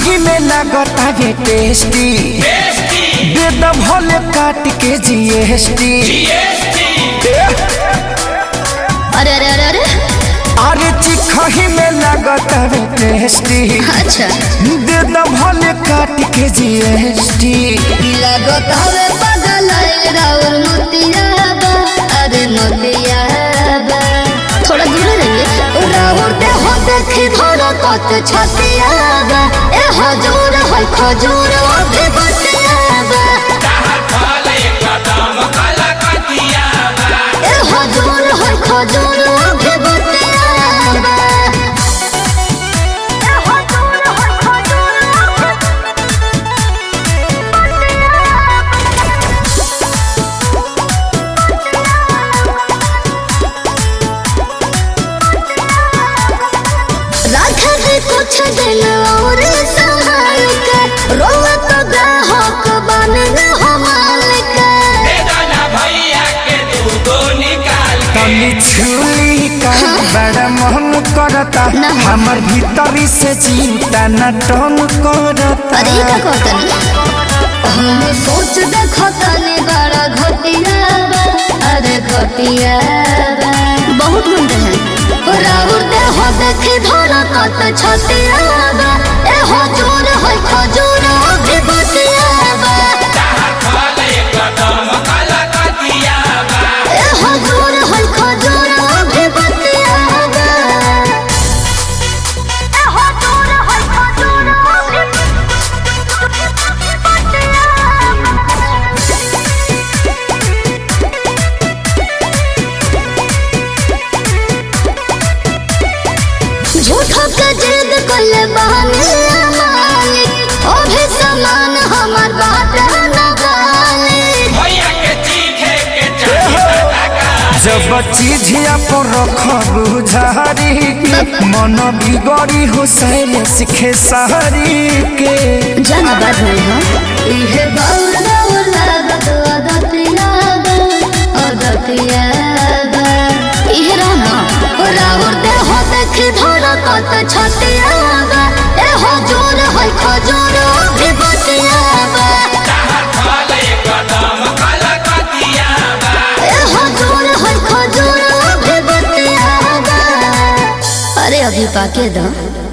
चिखही में लागता ये टेस्टी दे द भले काट के जीएसटी। अरे अरे अरे अरे अरे चिखही में लागता ये टेस्टी अच्छा दे द भले काट के जीएसटी। लगता है पागल राउर मोतियाबा अरे मोतियाबा थोड़ा दूर रहिए राउर दे हो देखी धोरा कत छतियाबा ए हजूर है खजूर अभी बतियाबा ए हजूर है खजूर अभी बतियाबा कुछ दिन और संभाल के रोवा तो ग्राहक बन मालिक भैया के दूधो निकाल तनी छुली का बड़ा मन करता हमर भीतरी से चिंता न टन करता। अरे का कहतनी हम सोच देखो तनी बड़ा घटिया बा अरे घटिया बा बहुत गुंडे हैं राउर दे हो देखी धोरा कत छतिया बा ए हजूर है खजूर अभी बतियाबा ए हजूर है खजूर अभी बतियाबा ए हजूर है खजूर अभी झूठो के जिद कले बहाने मालिक ओ भी समान हमार बात न गाले भैया के चीखे के चाहिए जब चीजिया पर रखबू झारी के मन बिगड़ी हो सैले सीखे सहरी के जाना बात नहीं हम इहे बाउल बाउल लागत अदतिया इहे रहना राउर दे हो देखी धोरा कत छतियाबा ए हजूर है खजूर अभी बतियाबा ए हजूर है खजूर अभी बतियाबा अरे अभी पाके दो।